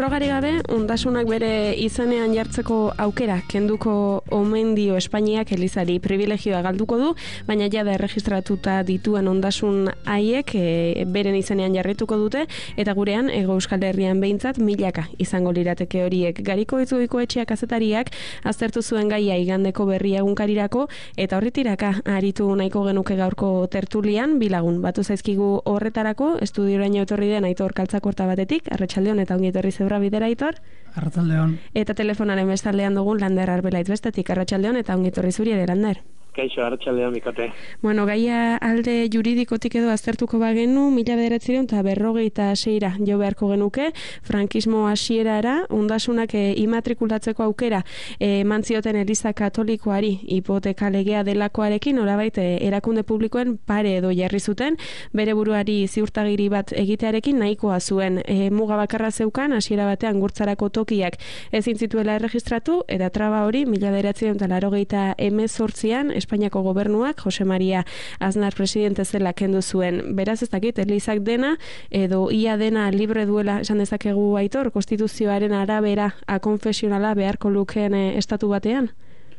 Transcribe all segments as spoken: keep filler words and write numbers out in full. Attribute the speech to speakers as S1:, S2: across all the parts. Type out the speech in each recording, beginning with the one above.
S1: Frogari gabe, ondasunak bere izenean jartzeko aukera kenduko omen dio Espainiak Elizari privilegioa galduko du, baina jada erregistratuta dituen ondasun haiek e, beren izenean jarrituko dute, eta gurean, Hego Euskal Herrian behintzat, milaka izango lirateke horiek. Gariko Itzuiko etxea kazetariak aztertu zuen gaia igandeko berri egunkarirako, eta horretiraka aritu nahiko genuke gaurko tertulian, bilagun batu zaizkigu horretarako, estudioraino etorri den Aitor Kaltzakorta batetik, arratsaldeon eta ongi etorri zebra bidera, Aitor.
S2: Arratsaldeon.
S1: Eta telefonaren bestaldean dugun Lander Arbelaitz bestetik, arratsaldeon eta ongi etorri zuri ere, Lander.
S3: Kaixo, arratsaldeon bikote.
S1: Bueno, gaia alde juridikotik edo aztertuko bagenu, mila bederatziehun eta berrogeita seira jo beharko genuke, frankismo hasierara, ondasunak e, imatrikulatzeko aukera eman zioten Eliza Katolikoari hipoteka legea delakoarekin, orabait e, erakunde publikoen pare edo jarri zuten, bere buruari ziurtagiri bat egitearekin nahikoa zuen e, muga bakarra zeukan, hasiera batean gurtzarako tokiak ezin zituela erregistratu, eta traba hori mila bederatziehun eta laurogeita hemezortzian Espainiako gobernuak Jose Maria Aznar presidente zela kendu zuen. Beraz, ez dakit, Elizak dena edo ia dena libre duela esan dezakegu, Aitor, konstituzioaren arabera akonfesionala beharko lukeen e, estatu batean?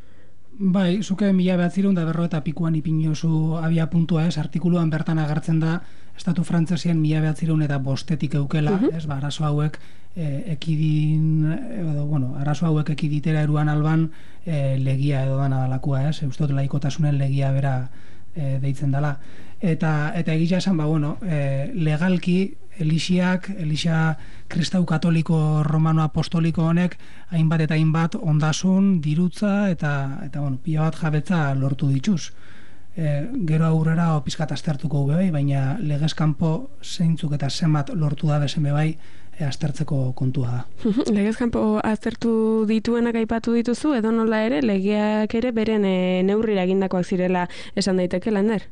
S2: Bai, zuke mila behatzireun da berro eta pikuan ipinozu abia puntua, ez, artikuluan bertan agertzen da estatu frantzesien mila behatzireun eta bostetik eukela, uh-huh. ez, ba, arazo hauek e, ekidin, edo, bueno, arazo hauek ekiditera eruan alban e, legia edo dana dalakua, ez, eustot laikotasunen legia bera e, deitzen dela. Eta, eta egia esan, ba, bueno, e, legalki Elixiak, Elixia kristau katoliko romano apostoliko honek hainbat eta hainbat ondasun, dirutza eta, eta bueno, pila bat jabetza lortu dituz. E, gero aurrera pizkat aztertuko bai, baina legezkanpo zeintzuk eta zenbat lortu da bezen bai e, aztertzeko kontua da.
S1: Legezkanpo aztertu dituenak aipatu dituzu, edo nola ere, legeak ere beren e, neurrira egindakoak zirela esan daiteke, Lander?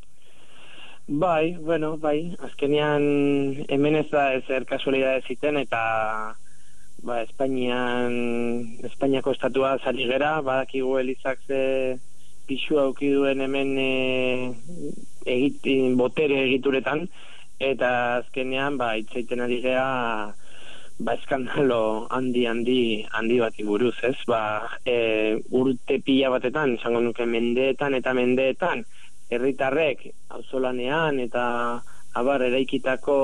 S3: Bai, bueno, bai, azkenean hemen ez da ezer kasualidade ziten, eta ba, Espainian, Espainiako estatua zari gera, badakigu Elizak ze pixu auki duen hemen e, egit, botere egituretan, eta azkenean ba, itzaiten ari gera ba, eskandalo handi handi handi bati buruz, ez? Ba, e, urte pila batetan, esango nuke mendeetan eta mendeetan, herritarrek auzolanean eta abar eraikitako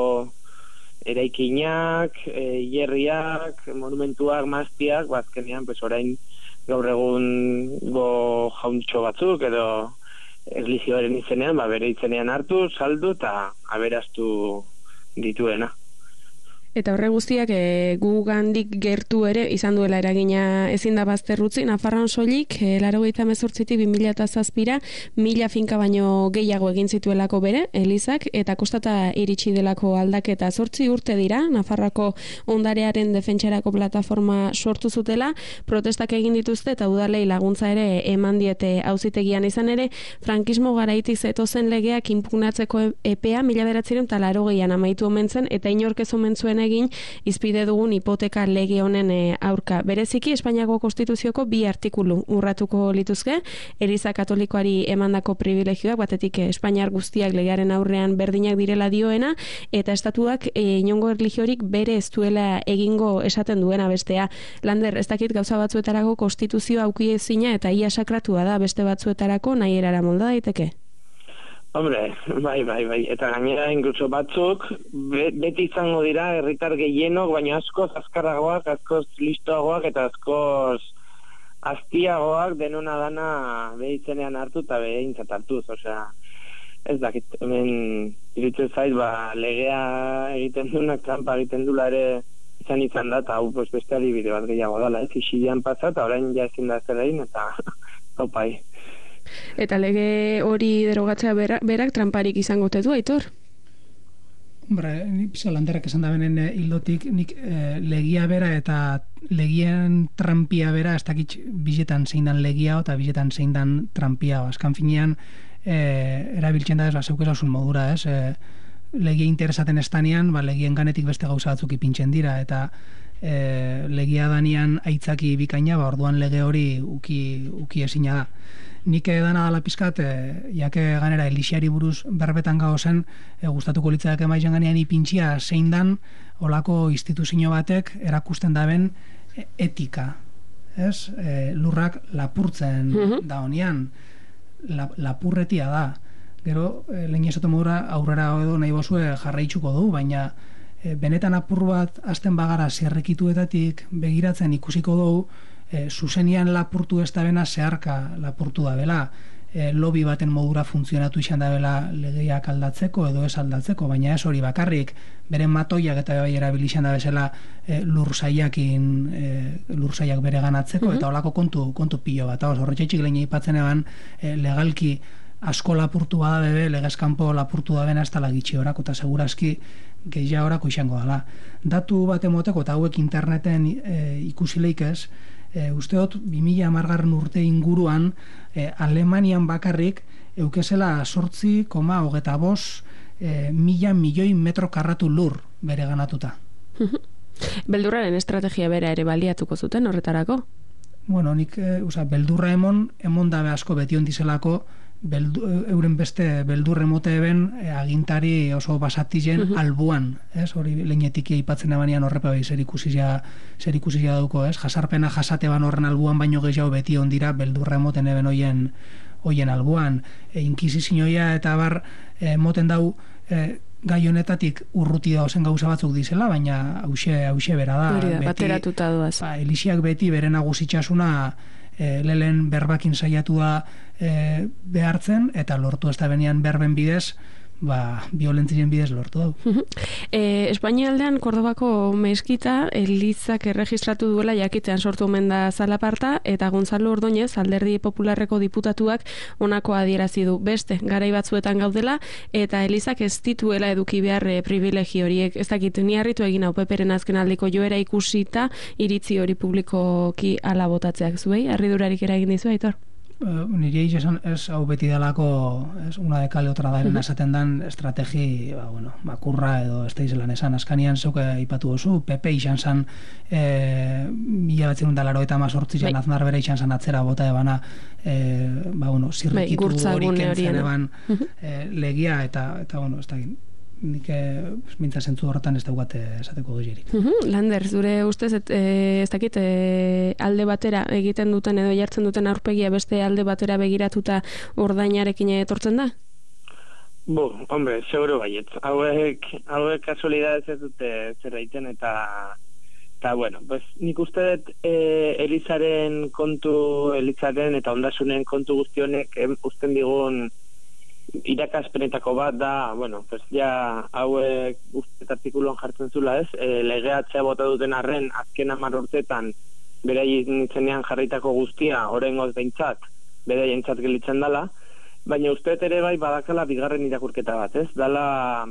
S3: eraikinak, e, hierriak, monumentuak, maztiak, bazkenean, pues orain gaur egungo jauntxo batzuk edo erlijioaren izenean, ba, bere izenean hartu, saldu eta aberastu dituena.
S1: Eta horre guztiak e, gugandik gertu ere izan duela eragina ezin da bazterrutzi, Nafarroan soilik e, laurogeita hemezortzitik bi mila zazpira mila finka baino gehiago egin zituelako bere Elizak, eta kostata iritsi delako aldaketa. Zortzi urte dira Nafarroako ondarearen defentsarako plataforma sortu zutela, protestak egin dituzte eta udalei laguntza ere eman diete auzitegian. Izan ere, frankismo garaitik zetozen legeak inpugnatzeko epea mila bederatziehun eta laurogeian amaitu omen zen, eta inork ez omen zuen egin izpide dugun hipoteka lege honen e, aurka. Bereziki Espainiako konstituzioko bi artikulu urratuko lituzke, Eliza Katolikoari emandako privilegioak, batetik e, Espainiar guztiak legearen aurrean berdinak direla dioena, eta estatuak e, inongo erlijiorik bere ez duela egingo esaten duena bestea. Lander, ez dakit gauza batzuetarako konstituzioa auki ezina eta ia sakratua da, beste batzuetarako nahi erara molda daiteke?
S3: Hombre, bai, bai, bai, eta gainera incluso batzuk be, beti izango dira herritar gehienok, baina askoz azkarragoak, askoz listoagoak eta askoz aztiagoak denona dana behi izenean hartu eta behi intzat hartuz, osea, ez dakit, hemen iritzen zait, ba, legea egiten duenak, trampa egiten dula ere izan izan da, eta hau pues, beste adibide bat gehiago dala, ez, isilean pasa, eta orain ja ezin da zer egin, eta opai.
S1: Eta lege hori derogatzea berak, berak tramparik izango te du, Aitor?
S2: Hombre, pisa Landerrak esan da benen hildotik, nik e, legia bera eta legien trampia bera, ez dakit bizetan zein dan legia eta bizetan zein dan trampia. Azkan finean, e, erabiltzen da ez, ba, zeukezasun modura, ez? E, legia interesaten estanean, ba, legien ganetik beste gauza batzuk ipintzen dira, eta e, legia danian aitzaki bikaina, ba, orduan lege hori uki, uki ezina da. nik edana dala pizkat, e, jake ganera Elixiari buruz berbetan gau zen, e, gustatuko litzak emaizen ganean ipintxia zein dan, olako instituzio batek erakusten daben etika, ez? E, lurrak lapurtzen mm-hmm. da honian, la, lapurretia da. Gero, e, lehen esato modura aurrera edo nahi bozue jarraitzuko du, baina e, benetan apur bat azten bagara zerrekituetatik begiratzen ikusiko dugu, e, zuzenian lapurtu ez da bena zeharka lapurtu da bela, e, lobby baten modura funtzionatu izan da bela legeiak aldatzeko edo ez aldatzeko, baina ez hori bakarrik, beren matoiak eta bai erabili izan da bezala e, lursaiakin e, lursaiak bere ganatzeko, mm-hmm. eta holako kontu, kontu pilo bat, horretxeitxik lehen ipatzen eban e, legalki asko lapurtu bada bebe, legezkanpo lapurtu da bena ez tala gitxi horako, eta segurazki gehia horako izango dela. Datu bat emoteko, eta hauek interneten e, ikusileik ez, e, uste dut, bi mila hamargarren urte inguruan, e, Alemanian bakarrik, eukezela sortzi koma hogeta bos e, mila milioi metro karratu lur bere ganatuta.
S1: Beldurraren estrategia bera ere baliatuko zuten horretarako?
S2: Bueno, nik, e, usa, beldurra emon, emon dabe asko beti ondizelako, Beldu, euren beste beldurre mote eben e, agintari oso basatizen uh-huh. albuan, ez? Hori leinetik aipatzen ebanean horrepe bai zer ikusizia zer ikusizia dauko, ez? Jasarpena jasate ban horren albuan baino gehiago beti ondira beldurre moten eben hoien hoien albuan. E, inkisizioia eta bar e, moten dau e, gai honetatik urruti dauzen gauza batzuk dizela, baina hause hause bera da.
S1: Hori da, bateratuta duaz.
S2: Ba, Elixiak beti bere nagusitxasuna E, lehen berbakin saiatu da e, behartzen, eta lortu ez da benean berben bidez, ba, violentzien bidez lortu dau.
S1: e, Espainia aldean Kordobako meskita Elizak erregistratu duela jakitean sortu omen da Zalaparta, eta Gonzalo Ordóñez Alderdi Popularreko diputatuak honako adierazi du. Beste, garai batzuetan gaudela, eta Elizak ez dituela eduki behar e, privilegi horiek. Ez dakit, ni harritu egin hau Peperen azken aldiko joera ikusita iritzi hori publikoki ala botatzeak zuei. Harridurarik eragin dizu, Aitor?
S2: Uh, nire esan ez hau beti dalako ez, una de kale otra daren uh-huh. esaten dan estrategi ba, bueno, makurra edo ez da izelan esan askanian zeuke ipatu oso Pepe izan zan e, mila batzen da laro eta mazortzi bai. Aznar bere izan zan atzera bota ebana e, ba bueno, zirrikitu bai, hori kentzen eban uh-huh. e, legia eta, eta bueno, ez da nik mintza zentzu horretan ez daugate esateko gehiarik.
S1: Uh-huh. Lander, zure ustez et, e, ez dakit e, alde batera egiten duten edo jartzen duten aurpegia beste alde batera begiratuta ordainarekin etortzen da?
S3: Bo, hombre, seguro baiet. Hauek, hauek kasualidadez ez dute zer egiten eta eta bueno, pues, nik uste dut e, Elizaren kontu, Elizaren eta ondasunen kontu guztionek e, usten digun irakaspenetako bat da, bueno, pues ja hauek guztiet artikuluan jartzen zula ez, e, legeatzea bota duten arren azken hamar urtetan beraien itzenean jarritako guztia oraingoz behintzat beraientzat gelitzen dala, baina usteet ere bai badakala bigarren irakurketa bat, ez? Dala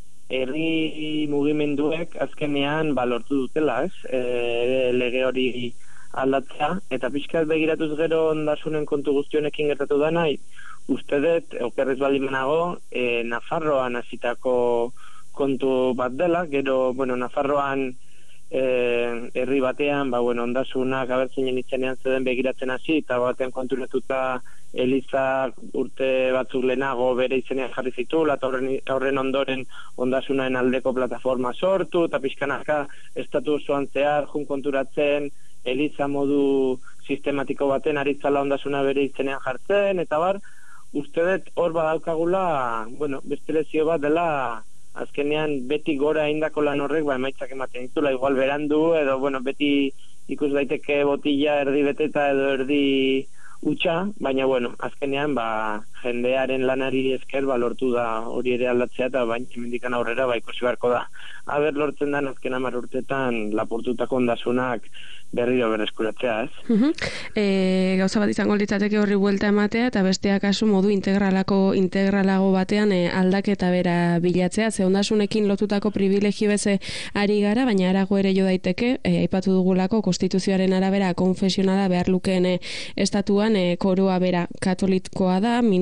S3: herri mugimenduek azkenean balortu dutela, ez? E, lege hori aldatzea, eta pixkat begiratuz gero ondasunen kontu guztionekin gertatu da nahi, uste dut, okerrez baldimanago, e, Nafarroan hasitako kontu bat dela, gero, bueno, Nafarroan e, herri batean, ba, bueno, ondasunak abertzinen itzenean zeden begiratzen hasi, eta batean konturatuta Eliza urte batzuk lehenago bere izenean jarri zitula, eta horren, horren ondoren ondasunaen aldeko plataforma sortu, eta pixkanaka estatu osoan zehar, jun konturatzen, Eliza modu sistematiko baten aritzala ondasuna bere izenean jartzen, eta bar, uste dut hor badaukagula, bueno, beste lezio bat dela azkenean beti gora eindako lan horrek ba emaitzak ematen ditula, igual berandu edo bueno, beti ikus daiteke botila erdi beteta edo erdi utxa, baina bueno, azkenean ba jendearen lanari esker ba lortu da hori ere aldatzea eta baina hemendikan aurrera ba ikusi beharko da. Aber lortzen da azken hamar urtetan lapurtutako ondasunak berriro berreskuratzea, ez?
S1: Uh-huh. E, gauza bat izango litzateke horri buelta ematea eta besteak kasu modu integralako integralago batean e, aldaketa bera bilatzea, ze ondasunekin lotutako privilegio beze ari gara, baina arago ere jo daiteke, e, aipatu dugulako konstituzioaren arabera konfesionala behar lukeen e, estatuan e, koroa bera katolikoa da, min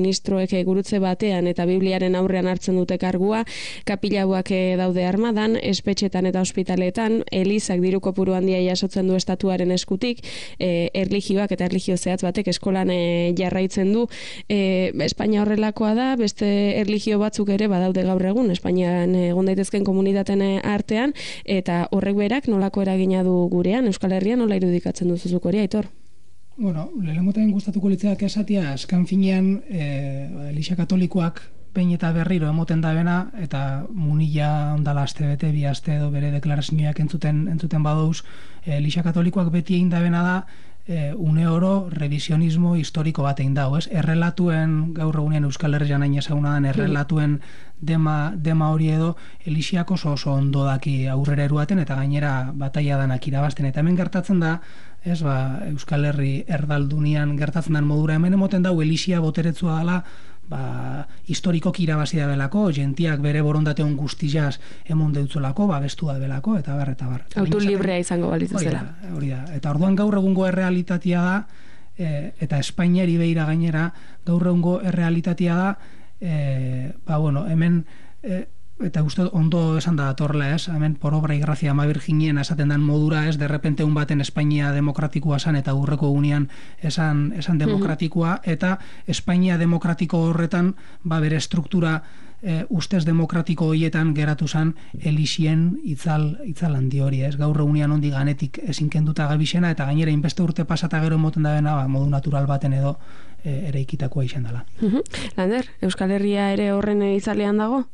S1: ministroek gurutze batean eta Bibliaren aurrean hartzen dute kargua, kapilauak daude armadan, espetxetan eta ospitaletan, elizak diru kopuru handia jasotzen du estatuaren eskutik, e, erlijioak eta erlijio zehatz batek eskolan e, jarraitzen du. E, Espainia horrelakoa da, beste erlijio batzuk ere badaude gaur egun, Espainian egon daitezken komunitateen artean, eta horrek berak nolako eragina du gurean, Euskal Herrian nola irudikatzen duzuzuk hori, Aitor?
S2: Bueno, lehenengoten gustatuko litzeak esatia, azken finean, e, Elixa Katolikoak behin eta berriro emoten da bena, eta munila ondala aste bete, bi aste edo bere deklarazioak entzuten, entzuten badouz, Elixa Katolikoak beti egin da bena da, E, une oro revisionismo historiko bat egin dago, ez? Errelatuen, gaur egunean Euskal Herrian hain ezaguna den, errelatuen dema, dema hori edo Elixiak oso oso ondo daki aurrera eruaten eta gainera bataia danak irabazten. Eta hemen gertatzen da, ez, ba, Euskal Herri erdaldunian gertatzen den modura, hemen emoten dago Elixia boteretsua dela, ba, historikoki irabazi da belako, jentiak bere borondateon guztizaz emon deutzolako, ba, bestu da belako, eta bar, eta bar.
S1: Autu librea izango balitzu zela.
S2: Hori da, eta orduan gaur egungo errealitatea da, e, eta Espainiari beira gainera, gaur egungo errealitatea da, e, ba, bueno, hemen, e, eta uste ondo esan da datorla, ez? Hemen por obra y gracia ama virginien esaten dan modura, ez? De repente un baten Espainia demokratikoa esan eta urreko gunean esan, esan demokratikoa, eta Espainia demokratiko horretan ba bere struktura e, ustez demokratiko horietan geratu zen Elixien itzal, itzal handi hori, ez? Gaur egunean ondi ganetik ezin kenduta gabixena, eta gainera inbeste urte pasata gero emoten da bena, ba, modu natural baten edo e, ere ikitakoa izan dela.
S1: Lander, Euskal Herria ere horren itzalean dago?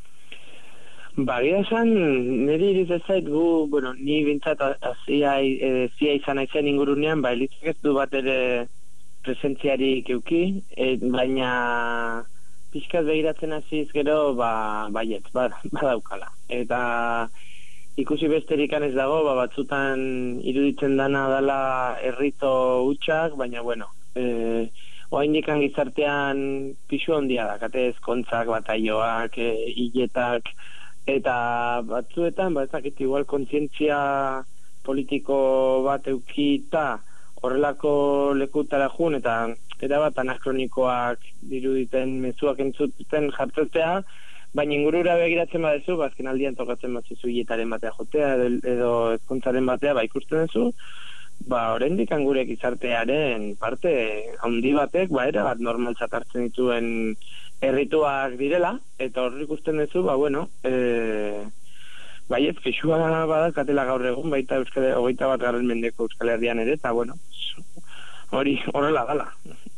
S3: Bagia esan, niri iritzen zait gu, bueno, ni bintzat azia e, zia izan aizen ingurunean, ba, elitzak ez du bat ere presentziarik euki, e, baina pixkat begiratzen hasiz gero, ba, baiet, ba, badaukala. Eta ikusi besterikan ez dago, ba, batzutan iruditzen dana dala herrito hutsak, baina, bueno, e, oaindikan gizartean pixu handia da, kate ezkontzak, bataioak, e, hiletak, eta batzuetan, ba, ezakit, igual kontzientzia politiko bat eukita horrelako lekutara jun, eta era bat anakronikoak diruditen mezuak entzuten jartzetea, baina ingurura begiratzen badezu, bazken aldian tokatzen batzizu hiletaren batea jotea, edo, edo ezkontzaren batea, ba, ikusten duzu, ba, oraindik gure gizartearen parte handi batek, ba, era bat normaltzat hartzen dituen errituak direla, eta horri ikusten duzu, ba, bueno, e, baiet, fixua badakatela gaur egun, baita Euskal, hogeita bat garren mendeko Euskal Herrian ere, eta, bueno, hori horrela gala.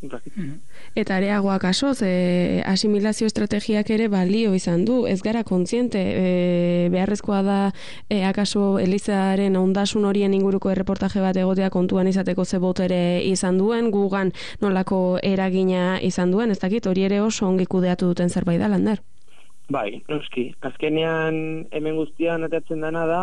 S1: Eta areagoak asoz, e, asimilazio estrategiak ere balio izan du, ez gara kontziente, e, beharrezkoa da e, akaso Elizaren ondasun horien inguruko erreportaje bat egotea kontuan izateko ze botere izan duen, gugan nolako eragina izan duen, ez dakit, hori ere oso ongi kudeatu duten zerbait da, Lander?
S3: Bai, noski, azkenean hemen guztian atatzen dana da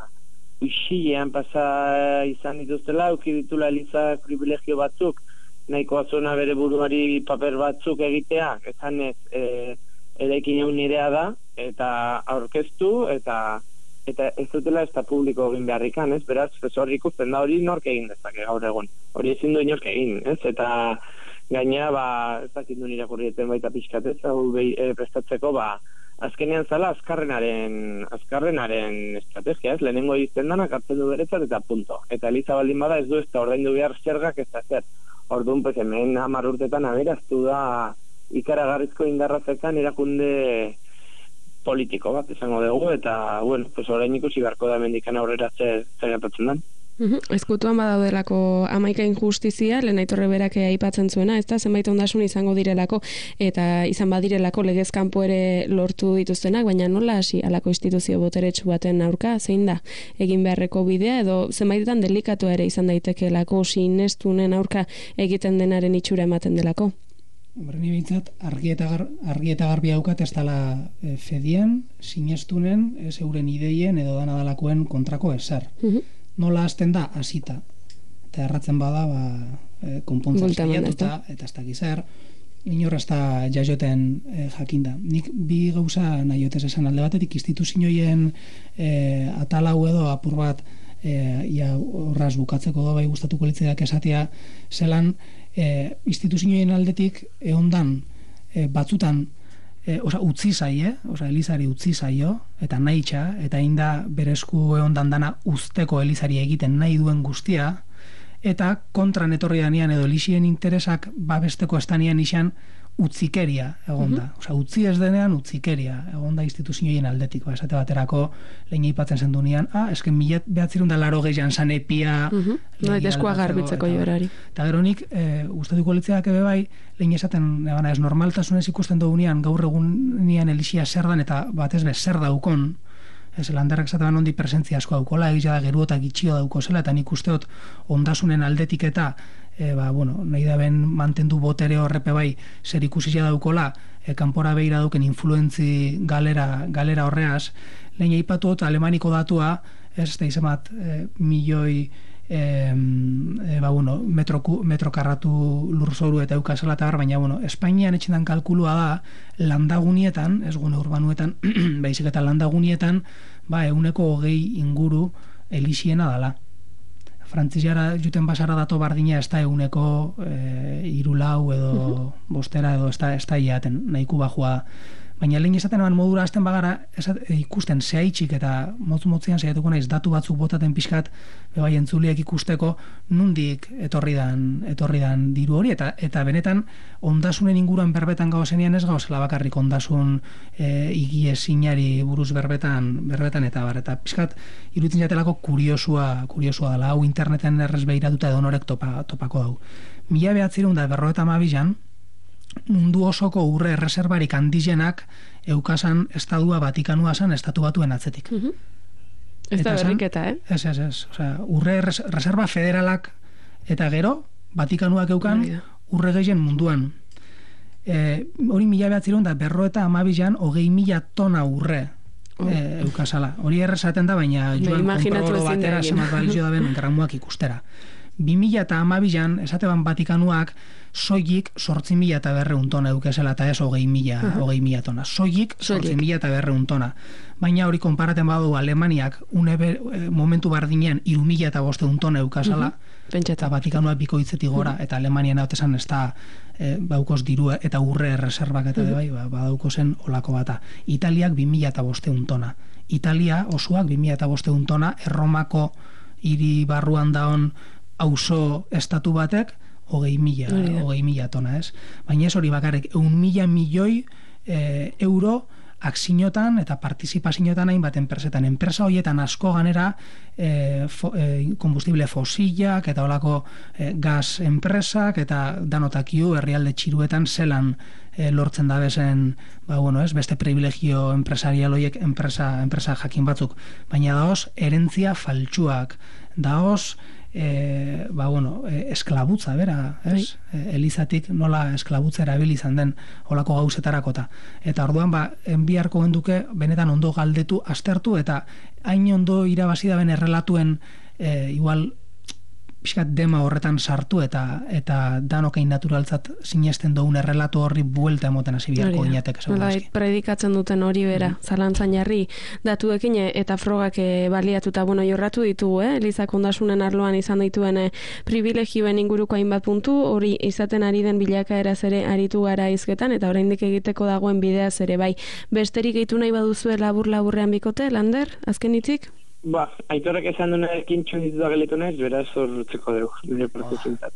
S3: uxilean pasa izan dituztela, euki ditula Eliza privilegio batzuk, nahikoa zona bere buruari paper batzuk egitea, esan ez, e, erekin egun nirea da, eta aurkeztu, eta eta ez dutela ez da publiko egin beharrikan, ez? Beraz, hori ikusten da, hori nork egin dezake gaur egun. Hori ezin du inork egin, ez? Eta gaina, ba, ez dakit du irakurrieten baita pixkat, ez? Hau e, prestatzeko, ba, azkenean zala azkarrenaren azkarrenaren estrategia, ez? Lehenengo izten danak hartzen du beretzat eta punto. Eta Eliza baldin bada ez du ez da ordaindu behar zergak ez da zer. Orduan, pues, hemen hamar urtetan aberaztu da ikaragarrizko indarrazekan erakunde politiko bat izango dugu, eta, bueno, pues, orain ikusi beharko da mendikan aurrera zer gertatzen den.
S1: Ezkutuan badaudelako hamaika injustizia, lehen aitorre berak aipatzen zuena, ez da, zenbait ondasun izango direlako, eta izan badirelako legez kanpo ere lortu dituztenak, baina nola hasi alako instituzio boteretsu baten aurka, zein da, egin beharreko bidea, edo zenbaitetan delikatu ere izan daitekelako, sinestunen aurka egiten denaren itxura ematen delako.
S2: Hombre, ni bintzat, argi eta, gar, argi eta garbi haukat ez dela e, fedien, sinestunen, ez euren ideien edo dana dalakoen kontrako ezer. Uh-huh. Nola hasten da, hasita. Eta erratzen bada, ba, e, konpontzen saiatuta, eta ez da gizar, inor ez da jaioten e, jakinda. Nik bi gauza nahiotez esan alde batetik, instituzioen e, atalau edo apur bat, e, ia horraz bukatzeko da, bai gustatuko litzaidak esatea, zelan, e, instituzioen aldetik eondan e, batzutan e, oza, utzi zaie, oza, Elizari utzi zaio, eta nahi txa, eta inda berezku egon dana usteko Elizari egiten nahi duen guztia, eta kontran etorri danean edo Elizien interesak babesteko estanian izan utzikeria egonda. Uh-huh. Osea, utzi ez denean utzikeria egonda instituzioen aldetik. Ba, esate baterako lehen aipatzen zendunean, ah, esken mila behatzerun da laro gehian sanepia...
S1: Uh-huh. No, eta eskua garbitzeko jorari.
S2: Eta gero nik, e, gustatuko litzeak ebe bai, lehen esaten, ebana, ez normaltasunez ikusten dugunean, gaur egunean Elizia zer dan, eta batez be, zer daukon, ez, landerrak zateban ondi presentzia asko daukola, egitea da geruota gitxio dauko zela, eta nik usteot ondasunen aldetik eta E, ba, bueno, nahi da ben mantendu botere horrepe bai zer ikusizia daukola, e, kanpora behira duken influentzi galera, galera horreaz, lehen eipatuot alemaniko datua, ez da izan bat e, milioi e, e, ba, bueno, metro, metro karratu lurzoru eta eukazela eta bar, baina bueno, Espainian etxendan kalkulua da landagunietan, ez gune urbanuetan, baizik eta landagunietan, ba, euneko hogei inguru Eliziena dala. Frantziara juten basara dato bardina ez da eguneko e, irulau edo uh-huh. bostera edo ez da, ez da iaten nahiku bajua. Baina lehen esaten eban modura azten bagara esat, e, ikusten zehaitxik eta motzu-motzean zehatuko naiz datu batzuk botaten pixkat bebai entzuliek ikusteko nundik etorri dan, etorri dan diru hori eta eta benetan ondasunen inguruan berbetan gauzenean ez gauzela bakarrik ondasun e, igie zinari buruz berbetan berbetan eta bar eta pixkat iruditzen jatelako kuriosua kuriosua dela hau interneten errez behiratuta edo norek topa, topako dau. Mila behatzirun da berroeta mabilan mundu osoko urre erreserbarik handizenak eukasan estadua Vatikanua zan estatu batuen atzetik.
S1: Uh-huh. Ez da berriketa, eh?
S2: Ez, ez, ez. O sea, urre reserva federalak eta gero Vatikanuak eukan urre gehien munduan. E, hori mila behatzirun da berro eta amabilan hogei mila tona urre oh. e, eukasala. Hori errezaten da, baina joan kontrolo batera zemat balizio da ben gramuak ikustera. bi mila eta amabilan, esateban Vatikanuak soilik sortzi mila eta berreun tona eukesela eta ez hogei mila, uh-huh. hogei mila tona. Soilik sortzi mila eta berreun tona. Baina hori konparaten badu Alemaniak une ber, e, momentu bardinean iru mila eta bosteun tona eukasala, uh-huh. eta Vatikanuak bikoitzetik gora, uh-huh. eta Alemanian hautesan ez da e, baukoz diru eta urre reservak eta uh-huh. bai, ba, badauko zen olako bata. Italiak bi mila eta bosteun tona. Italia osoak bi mila eta bosteun tona, Erromako hiri barruan daon auzo estatu batek hogei mila, hogei mila tona, ez? Baina ez hori bakarrik, eun mila milioi e, euro akzinotan eta partizipazioetan hainbat enpresetan. Enpresa horietan asko ganera e, fo, e, kombustible fosilak eta holako e, gas enpresak eta danotakiu herrialde txiruetan zelan e, lortzen da bezen, ba, bueno, ez, beste privilegio empresarial horiek enpresa, enpresa jakin batzuk. Baina daoz, herentzia faltsuak, daoz, E, ba, bueno, e, esklabutza, bera, ez? E, Elizatik nola esklabutza erabili izan den olako gauzetarakota. Eta orduan, ba, enbiarko genduke benetan ondo galdetu, aztertu, eta hain ondo irabazi da ben errelatuen e, igual pixkat dema horretan sartu eta eta danokein naturaltzat sinesten dugun errelatu horri buelta emoten hasi biharko inatek
S1: esan. Predikatzen duten hori bera, mm. zalantzan jarri datuekin eta frogak baliatuta, bueno, jorratu ditugu, eh? Elizak ondasunen arloan izan dituen eh, privilegioen inguruko hainbat puntu, hori izaten ari den bilakaeraz ere aritu gara izketan, eta oraindik egiteko dagoen bideaz ere bai. Besterik gehitu nahi baduzue labur-laburrean bikote, Lander, azken hitzik?
S3: Ba, aitorek esan duenekin txundituta gelitu nahiz, beraz horretzeko dugu, nire prozesuntat.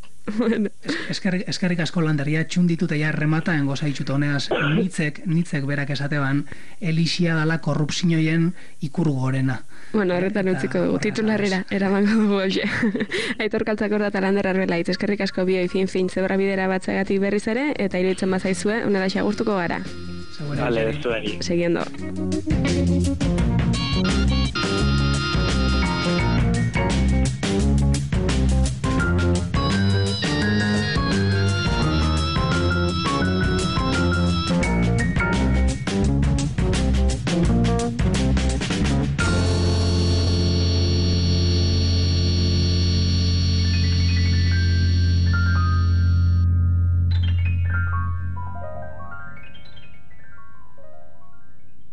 S2: Eskerrik asko Landeria, txundituta ja remata engo zaitxut honeaz, nitzek, nitzek berak esateban, Elizia dala korrupzioen ikur gorena.
S1: Bueno, horretan utziko dugu, titularrera, eramango dugu hoxe. Aitor Kaltzakor da Lander Arbelaitz, eskerrik asko bioi fin fin zebra bidera batzagatik berriz ere, eta iruditzen bazaizue, unera xagurtuko gara.
S3: Vale, zuari.
S1: Seguiendo.